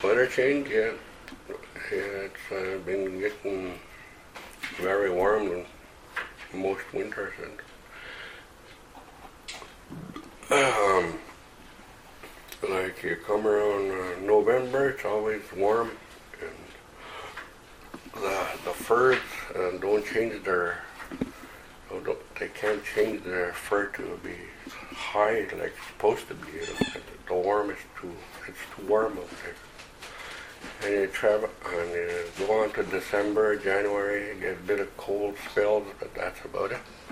weather change, yeah. Yeah, it's been getting very warm in most winters, and like you come around November, it's always warm, and the furs don't change their, they can't change their fur to be high like it's supposed to be. The warm is it's too warm out there. And you travel and you go on to December, January, you get a bit of cold spells, but that's about it.